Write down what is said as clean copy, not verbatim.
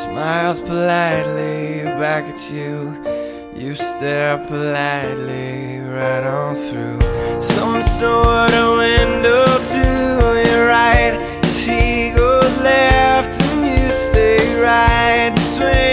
smiles politely back at you. You stare politely right on through some sort of window to your right. As he goes left and you stay right between